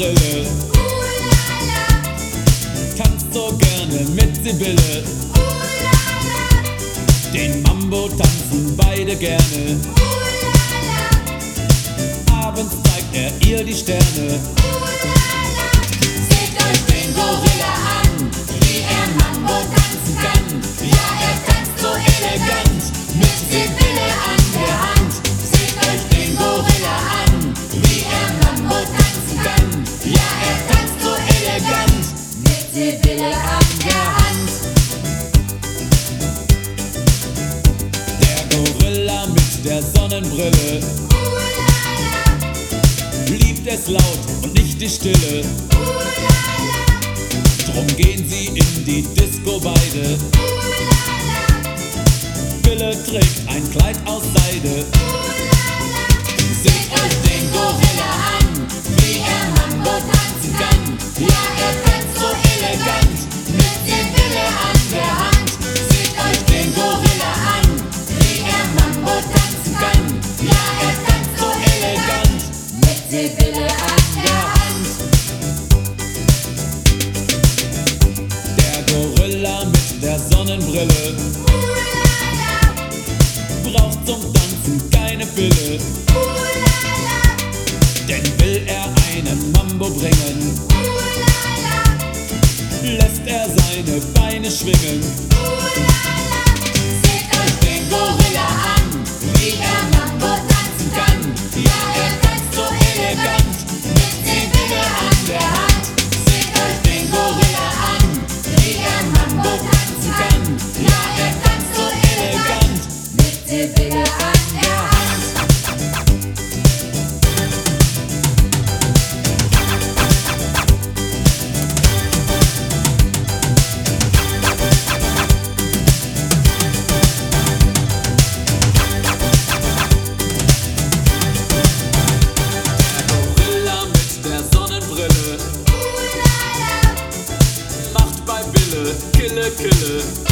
Sonnenbrille, tanzt so gerne mit Sibylle. Den Mambo tanzen beide gerne. Abends zeigt er ihr die Sterne. Seht euch den Gorilla an, wie er Mambo tanzen kann. Ja, er tanzt so elegant, mit Sibylle an der Hand. Seht euch den Gorilla an, wie er Mambo tanzen kann. Ja, er tanzt so elegant, mit Sibylle an der Hand. Der Gorilla mit der Sonnenbrille liebt es laut und nicht die Stille. Drum gehen sie in die Disco beide. Bille trägt ein Kleid aus Seide. Seht euch den Gorilla an, wie er Mambo tanzen kann. Ja, er tanzt so elegant, mit Sibylle an der Hand. Seht euch den Gorilla an, wie er Mambo tanzen kann. Ja, er tanzt so elegant, mit Sibylle an der Hand. Der Gorilla mit der Sonnenbrille braucht zum Tanzen keine Pille. Denn will er einen Mambo bringen, lässt er seine Beine schwingen. Seht euch den Gorilla an, wie er Mambo tanzen kann. Ja, er tanzt so elegant, mit Sibylle an der Hand. Seht euch den Gorilla an, wie er Mambo tanzen kann. Ja, er tanzt so elegant, mit Sibylle an der Hand. Gorilla mit der Sonnenbrille macht bei Bille Kille Kille.